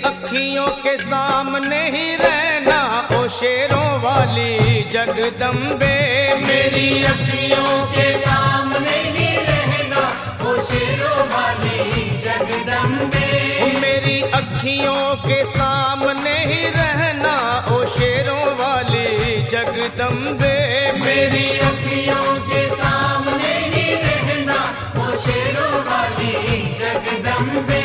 अखियों के सामने ही रहना ओ शेरों वाली जगदम्बे। मेरी अखियों के सामने ही रहना ओ शेरों वाली जगदम्बे। मेरी अखियों के सामने ही रहना ओ शेरों वाली जगदम्बे। मेरी अखियों के सामने ही रहना ओ शेरों वाली जगदम्बे।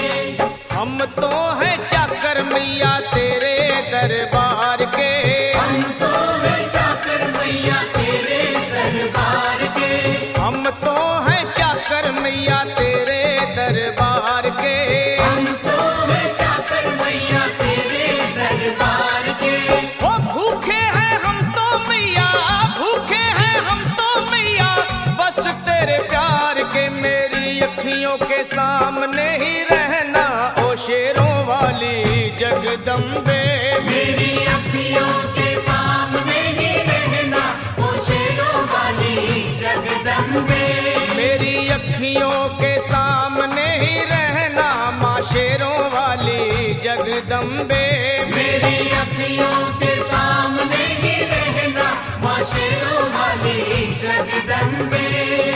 हम तो हैं चाकर मैया तेरे दरबार के। हम तो हैं चाकर मैया तेरे दरबार के। हम तो हैं चाकर मैया तेरे दरबार के। हम तो हैं चाकर मैया तेरे दरबार के। ओ भूखे हैं हम तो मैया, भूखे हैं हम तो मैया बस तेरे प्यार के। मेरी अखियों के सामने ही रहना ओ शेरों वाली जगदम्बे। मेरी अखियों के सामने ही रहना ओ शेरों वाली जगदम्बे। मेरी अखियों के सामने ही रहना माँ शेरों वाली जगदम्बे। मेरी अखियों के सामने ही रहना माँ शेरों वाली जगदम्बे।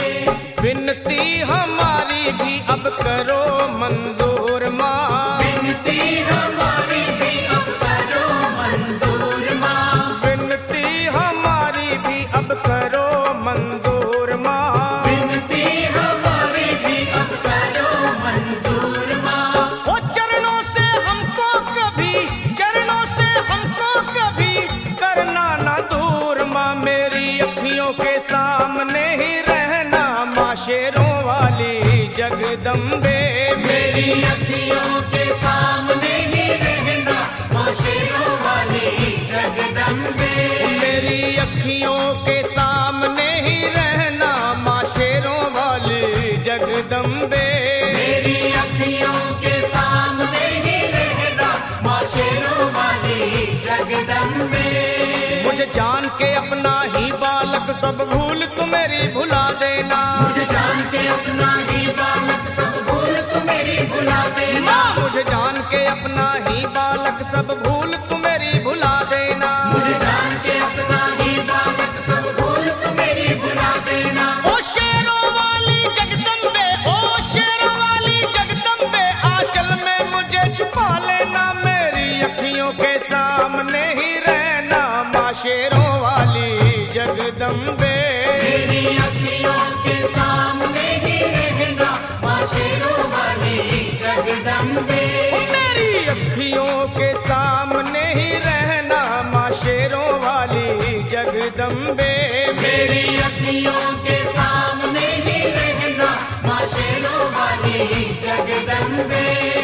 विनती हमारी भी अब करो मंजूर माँ। विनती हमारी भी अब करो मंजूर माँ। विनती हमारी भी अब करो मंजूर माँ। विनती हमारी भी अब करो मंजूर माँ। ओ चरणों से हमको कभी, चरणों से हमको कभी करना ना दूर माँ। मेरी अखियों के सामने ही रहना माँ शेरों वाली जगदम्बे। मेरी अखियों के सामने ही रहना माँ शेरों वाली जगदम्बे। मेरी अखियों के सामने ही रहना माँ शेरों वाली जगदम्बे। मेरी अखियों के सामने ही रहना माँ शेरों वाली जगदम्बे। मुझे जान के अपना ही बालक सब भूल तू मेरी भुला देना। मुझे जान के अपना ही बालक सब भूल तू मेरी भुला देना। माँ मुझे जान के अपना ही बालक सब भूल तू मेरी भुला देना। मुझे जान के अपना ही बालक सब भूल तू मेरी भुला देना। ओ शेरों वाली जगदम्बे, ओ शेरों वाली जगदम्बे आंचल में मुझे छुपा लेना। मेरी अखियों के सामने ही रहना माँ शेरों वाली जगदम्बे। मेरी अखियों के सामने ही रहना माँ शेरों वाली जगदम्बे। मेरी अखियों के सामने ही रहना माँ शेरों वाली जगदम्बे। मेरी अखियों के सामने ही रहना माँ शेरों वाली जगदम्बे।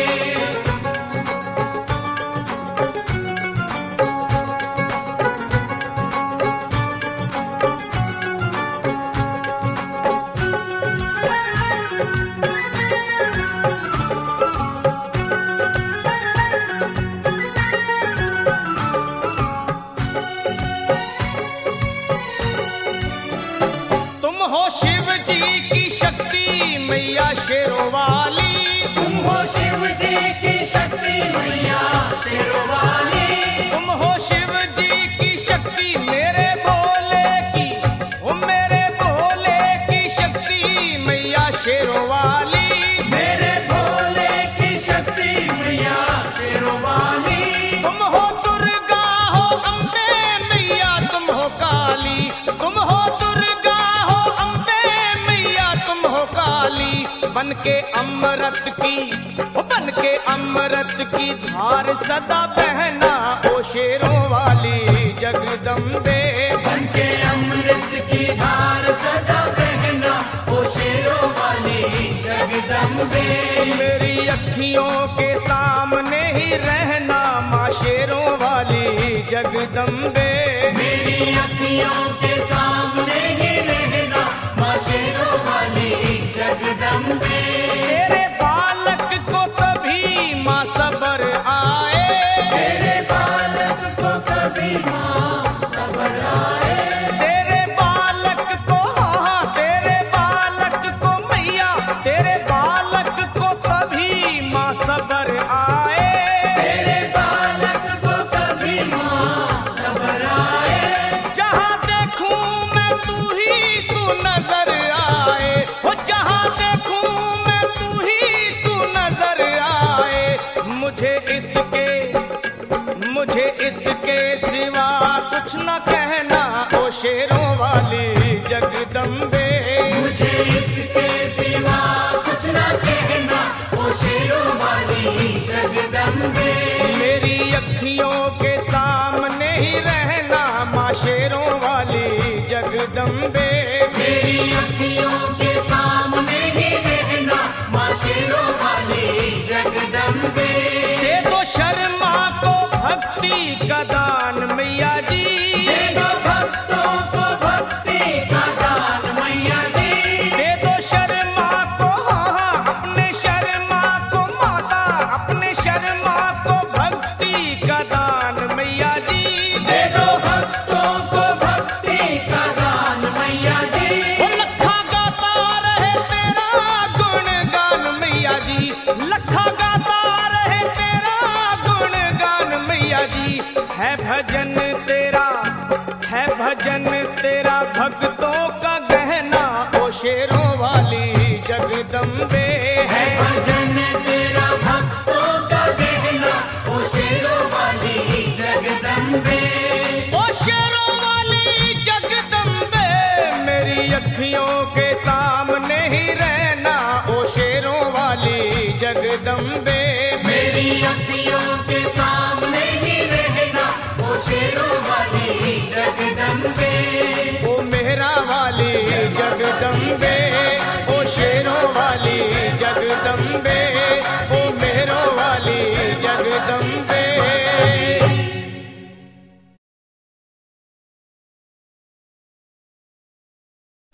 तुम हो शिव जी की शक्ति मैया शेरों वाली। तुम हो शिव जी की शक्ति मैया शेरों वाली। तुम हो शिव जी की शक्ति मेरे भोले की, ओ मेरे भोले की शक्ति मैया शेरों वाली। मेरे भोले की शक्ति मैया शेरों वाली। तुम हो दुर्गा हो अम्बे मैया तुम हो काली। तुम हो दुर्गा हो अम्बे मैया तुम हो काली। बन के अमृत की, ओ बन के अमृत की धार सदा बहना ओ शेरों वाली जगदम्बे। बनके अमृत की धार सदा बहना ओ शेरों वाली जगदम्बे। मेरी अखियों के सामने ही रहना माँ शेरों वाली जगदम्बे। मेरी अखियों के सामने ही रहना माँ शेरों वाली जगदम्बे। तेरे बालक को कभी माँ सबर आए। तेरे बालक को कभी माँ सबर आए। तेरे बालक को, हाँ तेरे बालक को मैया, तेरे बालक को कभी माँ सबर आए। जहाँ देखूं मैं तू नजर आए, मुझे इसके सिवा कुछ न कहना ओ शेरों वाली जगदम्बे। मुझे इसके सिवा कुछ न कहना ओ शेरों वाली जगदम्बे। मेरी अखियों के सामने ही रहना माँ शेरों वाली जगदम्बे। मेरी अखियों के सामने ही रहना माँ शेरों वाली जगदम्बे। दे दो शर्मा को भक्ति का दान मैया जी, दे दो भक्तों को भक्ति का दान मैया जी। दे दो शर्मा को अपने शर्मा को माता, अपने शर्मा को भक्ति का दान मैया जी। दे दो भक्तों को भक्ति का दान मैया जी। वो लखा गाता रहे तेरा गुणगान मैया जी, लखा गाता रहे तेरा गुणगान मैया जी। है भजन तेरा भक्तों का गहना ओ शेरों वाली जगदम्बे। है भजन तेरा भक्तों का गहना ओ शेरों वाली जगदम्बे। ओ शेरों वाली जगदम्बे, मेरी अखियों के सामने ही रहना ओ शेरों वाली जगदम्बे। मेरी अखियों के सामने ही रहना ओ शेरों वाली जगदम्बे। ओ मेहरा वाली जगदम्बे, ओ शेरों वाली जगदम्बे।